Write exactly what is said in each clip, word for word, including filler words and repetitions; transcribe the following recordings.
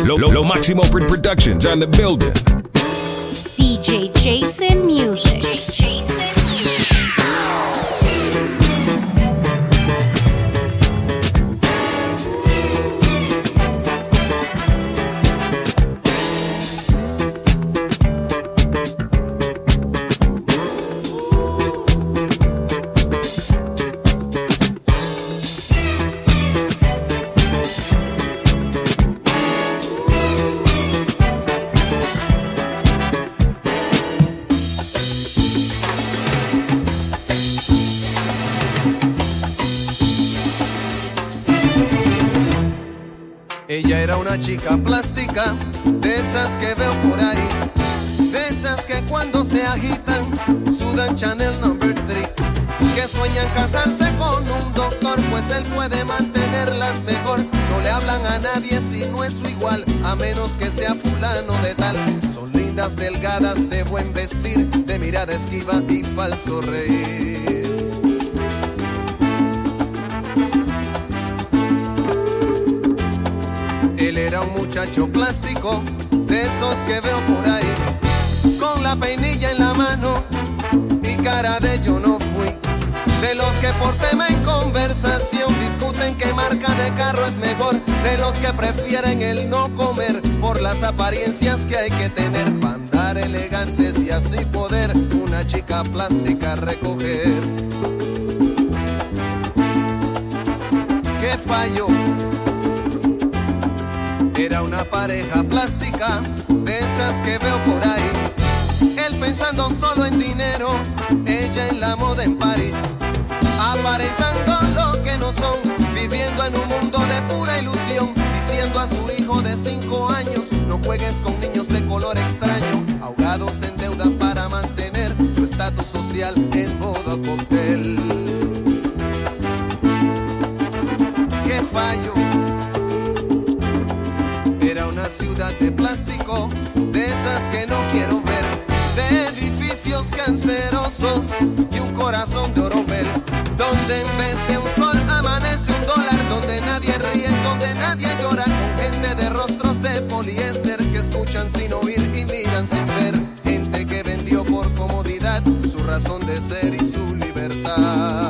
Lo, lo, lo Máximo Productions on the building. D J Jason Music. D J Jason Music. Ella era una chica plástica, de esas que veo por ahí, de esas que cuando se agitan sudan Chanel number three, que sueñan casarse con un doctor, pues él puede mantenerlas mejor. No le hablan a nadie si no es su igual, a menos que sea fulano de tal. Son lindas, delgadas, de buen vestir, de mirada esquiva y falso reír. Él era un muchacho plástico, de esos que veo por ahí, con la peinilla en la mano y cara de yo no fui. De los que por tema en conversación discuten qué marca de carro es mejor. De los que prefieren el no comer por las apariencias que hay que tener para andar elegantes y así poder una chica plástica recoger. ¿Qué falló? Era una pareja plástica, de esas que veo por ahí. Él pensando solo en dinero, ella en la moda en París. Aparentando lo que no son, viviendo en un mundo de pura ilusión. Diciendo a su hijo de cinco años, no juegues con niños de color extraño. Ahogados en deudas para mantener su estatus social en boda cóctel. ¿Qué fallo? Era una ciudad de plástico, de esas que no quiero ver, de edificios cancerosos y un corazón de oropel, donde en vez de un sol amanece un dólar, donde nadie ríe, donde nadie llora, con gente de rostros de poliéster que escuchan sin oír y miran sin ver, gente que vendió por comodidad su razón de ser y su libertad.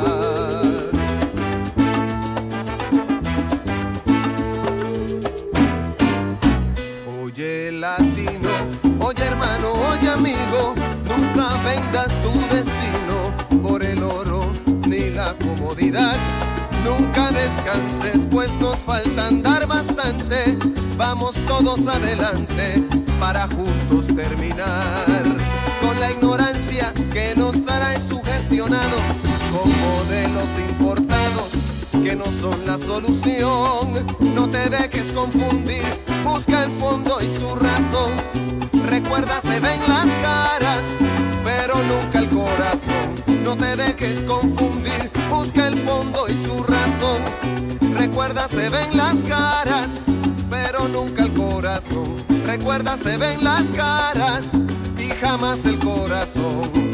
Latino, oye hermano, oye amigo, nunca vendas tu destino por el oro ni la comodidad. Nunca descanses, pues nos falta andar bastante. Vamos todos adelante para juntos terminar con la ignorancia que nos trae sugestionados con modelos importados que no son la solución. No te dejes confundir, busca el fondo y su razón. Recuerda, se ven las caras, pero nunca el corazón. No te dejes confundir, busca el fondo y su razón. Recuerda, se ven las caras, pero nunca el corazón. Recuerda, se ven las caras y jamás el corazón.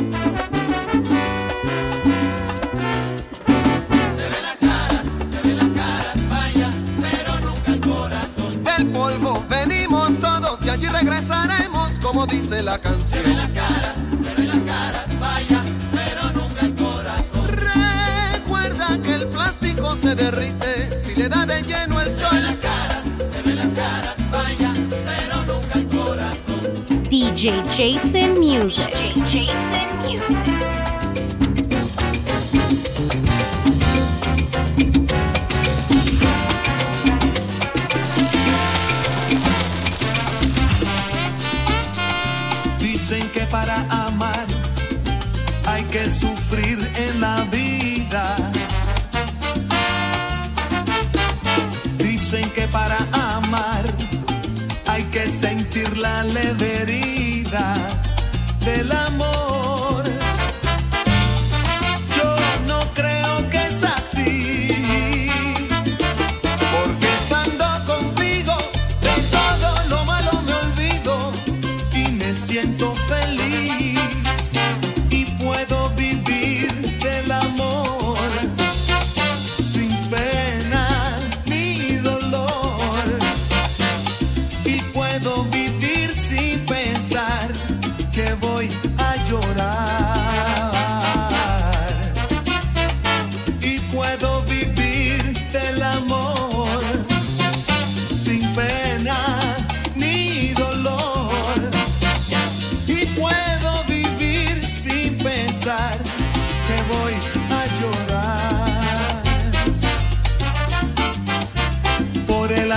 Del polvo venimos todos y allí regresaremos, como dice la canción. Se ven las caras, se ven las caras, vaya, pero nunca el corazón. Recuerda que el plástico se derrite si le da de lleno el sol. Se ven las caras, se ven las caras, vaya, pero nunca el corazón. D J Jason Music. D J Jason Music. Para amar hay que sufrir en la vida. Dicen que para amar hay que sentir la leve herida del amor. Yo no creo que es así, porque estando contigo de todo lo malo me olvido y me siento feliz. Y puedo vivir del amor sin pena ni dolor.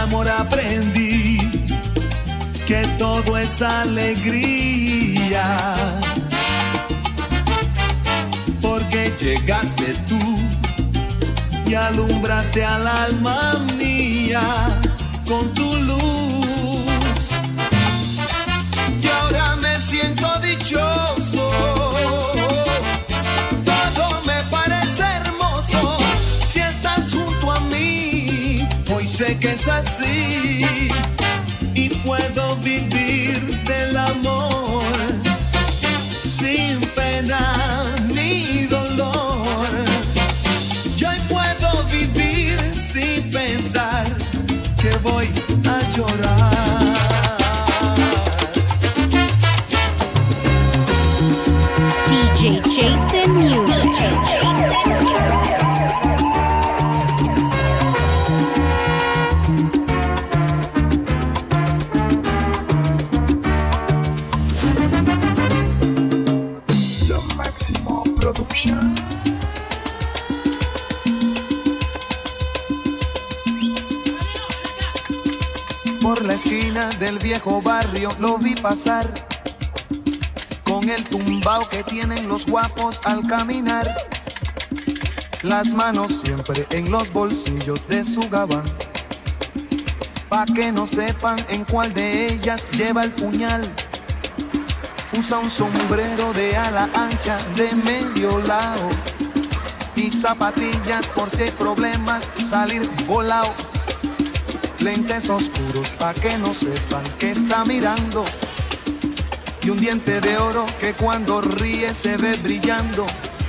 amor aprendí que todo es alegría, porque llegaste tú y alumbraste al alma mía con tu luz, y ahora me siento dichoso, todo me parece hermoso si estás junto a mí, hoy sé que es así y puedo vivir del amor sin pena ni dolor. Yo hoy puedo vivir sin pensar que voy a llorar. D J Jason Music. D J Jason Music. Production. Por la esquina del viejo barrio lo vi pasar, con el tumbao que tienen los guapos al caminar, las manos siempre en los bolsillos de su gabán, pa' que no sepan en cuál de ellas lleva el puñal. Usa un sombrero de ala ancha de medio lado y zapatillas por si hay problemas salir volado. Lentes oscuros pa' que no sepan que está mirando, y un diente de oro que cuando ríe se ve brillando.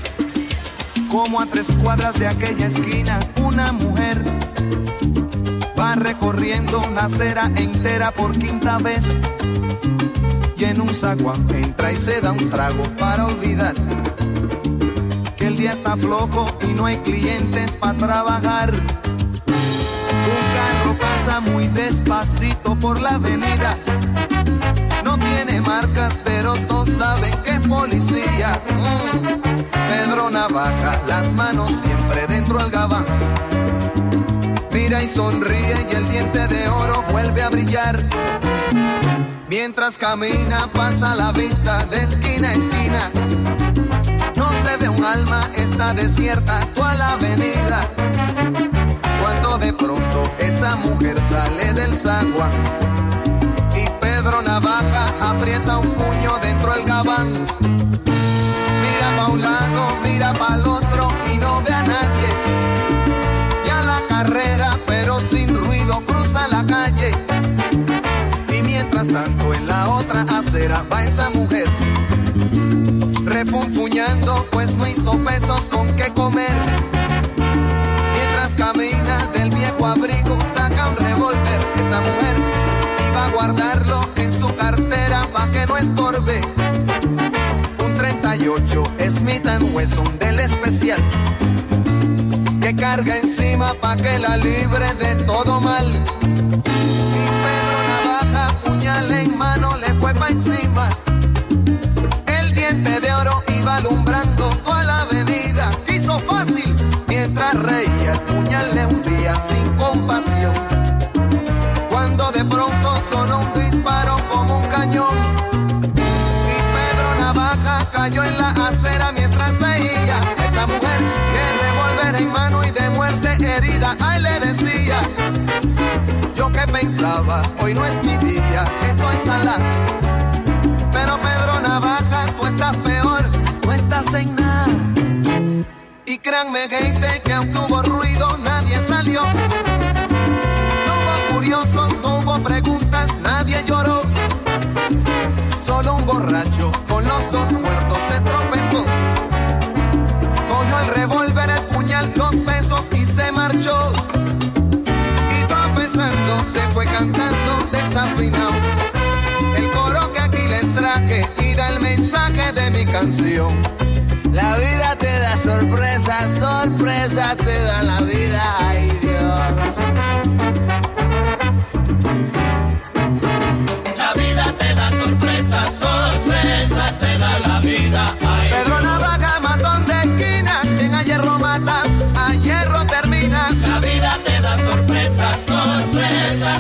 Como a tres cuadras de aquella esquina una mujer va recorriendo la acera entera por quinta vez, y en un zaguán entra y se da un trago para olvidar que el día está flojo y no hay clientes para trabajar. Un carro pasa muy despacito por la avenida, no tiene marcas pero todos saben que es policía. mm. Pedro Navaja, las manos siempre dentro del gabán, mira y sonríe y el diente de oro vuelve a brillar. Mientras camina pasa la vista de esquina a esquina, no se ve un alma, está desierta toda la avenida. Cuando de pronto esa mujer sale del zaguán y Pedro Navaja aprieta un puño dentro del gabán. Mira pa' un lado, mira pa' el otro y no ve a nadie. Y a la carrera pero sin ruido cruza la calle. Y mientras tanto en la otra acera va esa mujer refunfuñando, pues no hizo pesos con qué comer. Mientras camina del viejo abrigo saca un revólver. Esa mujer iba a guardarlo en su cartera pa' que no estorbe. Un treinta y ocho Smith and Wesson del especial que carga encima pa' que la libre de todo mal. Puñal en mano le fue pa' encima, el diente de oro iba alumbrando toda la avenida. Hizo fácil mientras reía, el puñal le hundía sin compasión. Cuando de pronto sonó un disparo como un cañón y Pedro Navaja cayó en la acera mientras veía esa mujer que revólver en mano y de muerte herida. Ay, le decía: yo que pensaba, hoy no es mi día, estoy salada. Pero Pedro Navaja, tú estás peor, tú estás en nada. Y créanme gente que aunque hubo ruido, nadie salió. No hubo curiosos, no hubo preguntas, nadie lloró. Solo un borracho con los dos muertos se tropezó. Cogió el revólver, el puñal, los pesos y se marchó. Se fue cantando desafinado el coro que aquí les traje y da el mensaje de mi canción. La vida te da sorpresas, sorpresas te da la vida, ay Dios. La vida te da sorpresas, sorpresas te da la vida, ay Pedro Dios. Navaja, matón de esquina, quien a hierro mata, a hierro termina. La vida te da sorpresas, sorpresas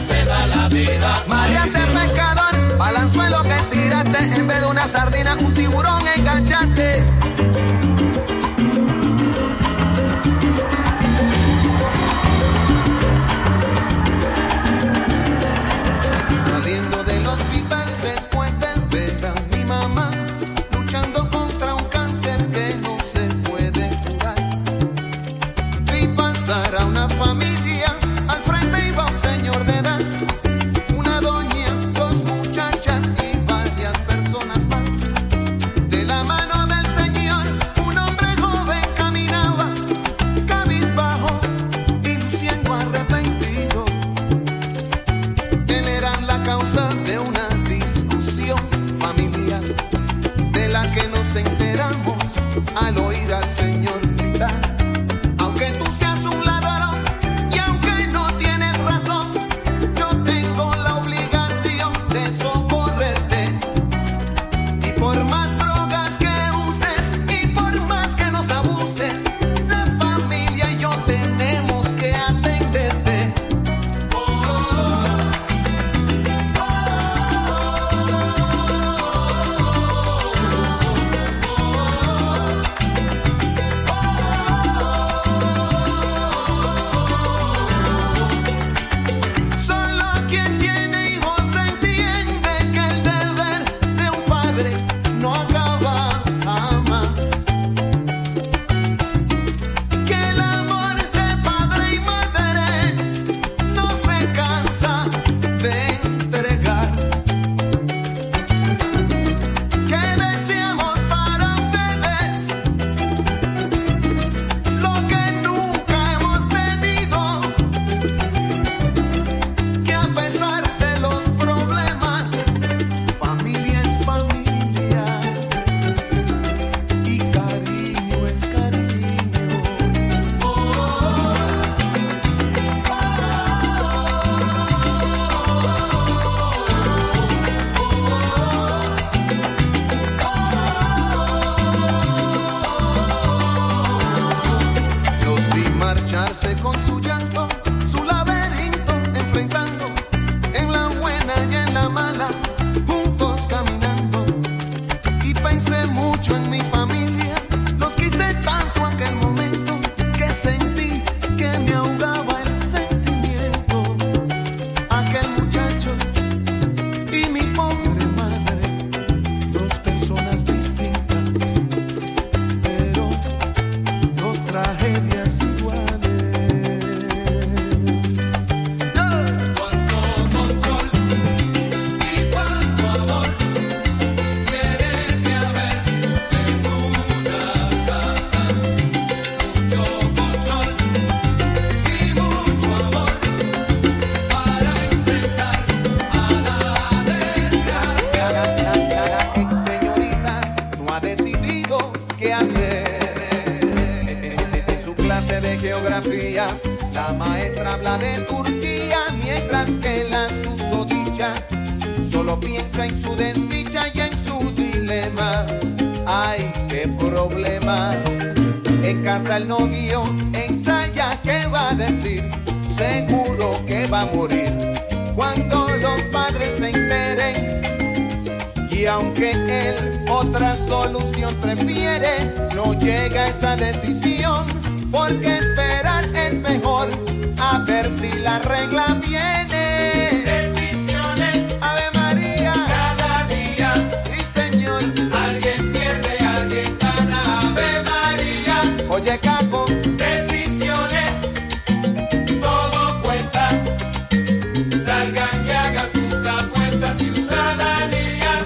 La maestra habla de Turquía mientras que la susodicha solo piensa en su desdicha y en su dilema. Ay, qué problema. En casa el novio ensaya qué va a decir. Seguro que va a morir cuando los padres se enteren. Y aunque él otra solución prefiere, no llega a esa decisión, porque esperar es mejor, a ver si la regla viene. Decisiones, Ave María, cada día, sí señor. Alguien pierde, alguien gana, Ave María. Oye capo, decisiones, todo cuesta. Salgan y hagan sus apuestas, ciudadanía.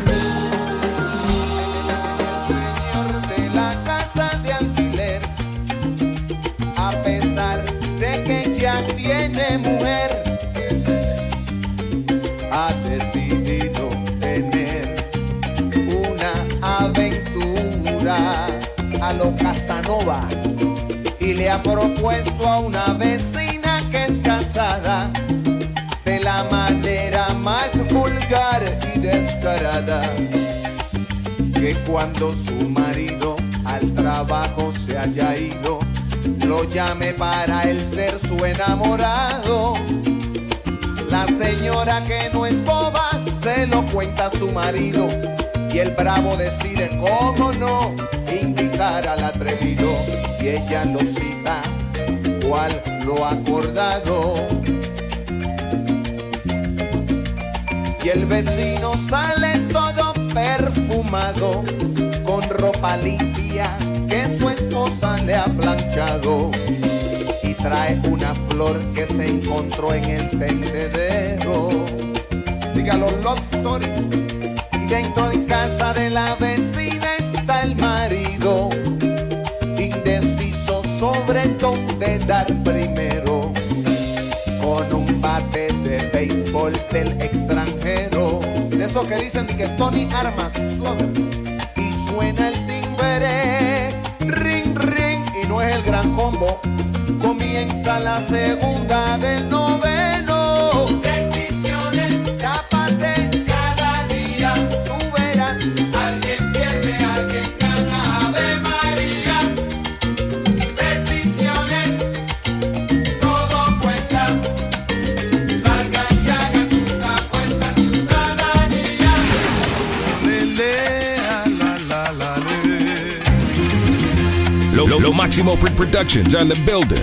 El señor de la casa de alquiler, a pesar de que ya tiene mujer, ha decidido tener una aventura a lo Casanova y le ha propuesto a una vecina que es casada de la manera más vulgar y descarada, que cuando su marido al trabajo se haya ido, lo llame para él ser su enamorado. La señora, que no es boba, se lo cuenta a su marido y el bravo decide, cómo no, invitar al atrevido, y ella lo cita, cual lo acordado. Y el vecino sale todo perfumado, con ropa limpia que su esposa le ha planchado, y trae una flor que se encontró en el tendedero. Dígalo, love story. Y dentro de casa de la vecina está el marido, indeciso sobre dónde dar primero, con un bate de béisbol del extranjero, de esos que dicen que Tony Armas, slogan, y suena el timbre, ring, ring, y no es el gran combo. Comienza la segunda del noveno. Decisiones, tápate cada día, tú verás, alguien pierde, alguien gana, Ave María. Decisiones, todo cuesta, salgan y hagan sus apuestas, ciudadanía. Le, le, la, la, la, le. Lo, lo, lo Máximo Productions on the building.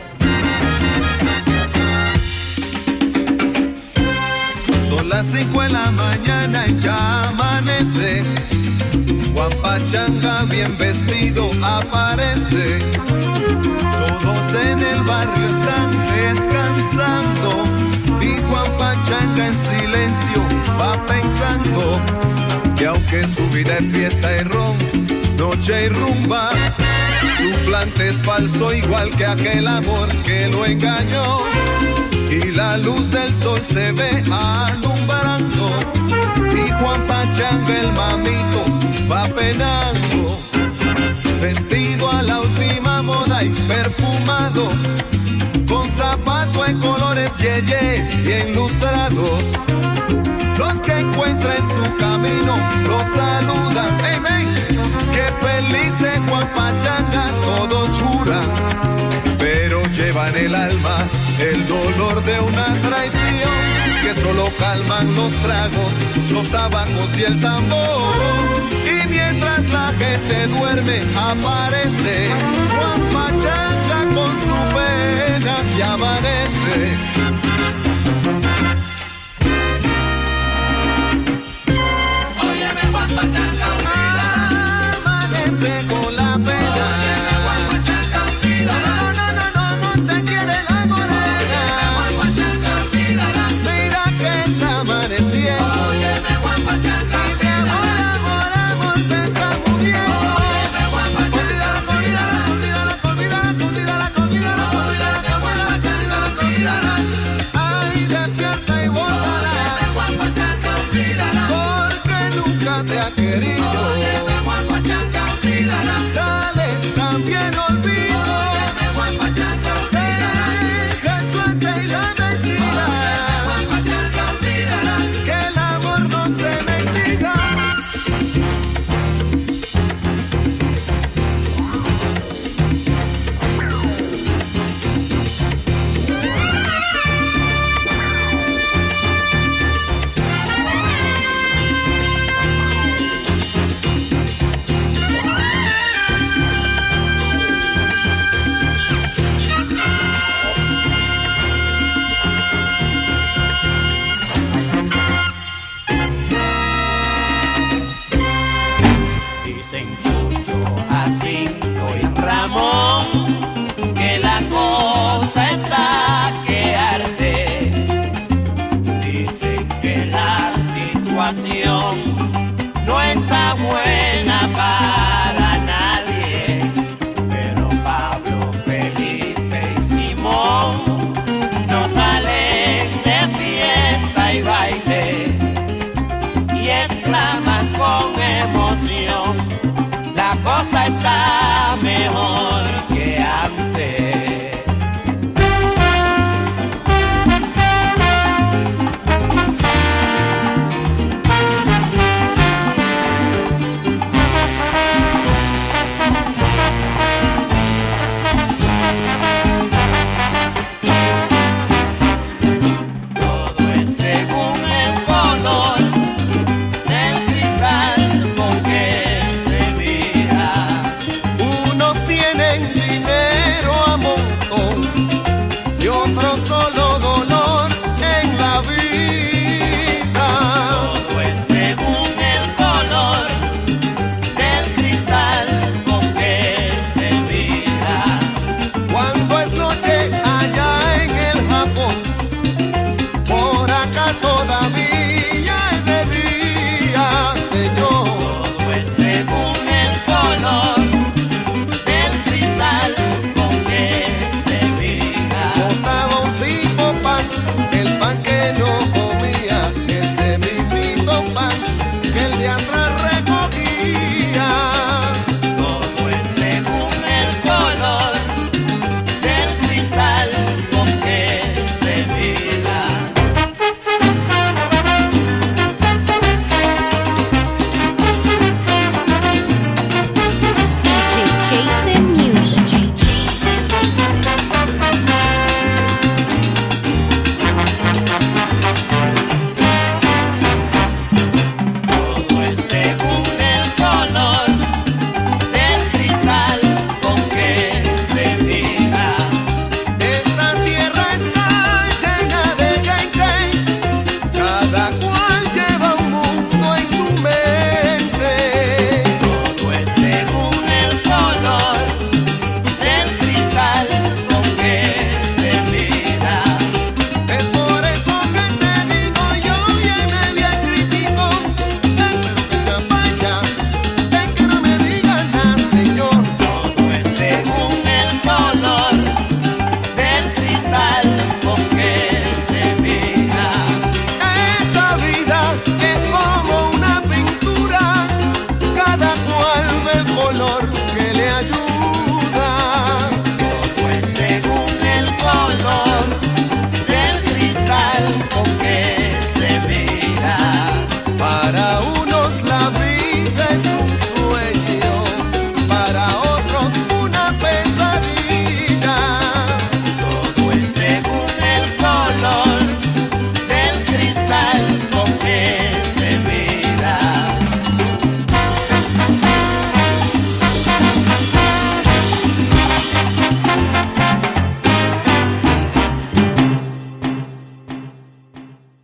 Son las cinco de la mañana y ya amanece. Juan Pachanga bien vestido aparece. Todos en el barrio están descansando y Juan Pachanga en silencio va pensando que aunque su vida es fiesta y ron, noche y rumba, su plante es falso igual que aquel amor que lo engañó. Y la luz del sol se ve alumbrando y Juan Pachanga el mamito va penando, vestido a la última moda y perfumado, con zapatos de colores yeye bien lustrados. Los que encuentra en su camino los saludan, amen, que feliz es Juan Pachanga, todos juran, pero llevan el alma el dolor de una traición, que solo calman los tragos, los tabacos y el tambor. Y mientras la gente duerme aparece Juan Pachanga con su pena y amanece. Óyeme, Juan Pachanga, amanece con la pena. Óyeme, Juan Pachanga, olvídala. No, no, no, no, no te quiere la morena. Juan Pachanga, olvídala. Mira que está amaneciendo. Óyeme, Juan Pachanga, Y de amor, amor, amor te está muriendo. óyeme, Juan Pachanga, Olvídala, olvídala, olvídala, olvídala, olvídala, olvídala, olvídala, óyeme, Juan Pachanga, olvídala. pasión.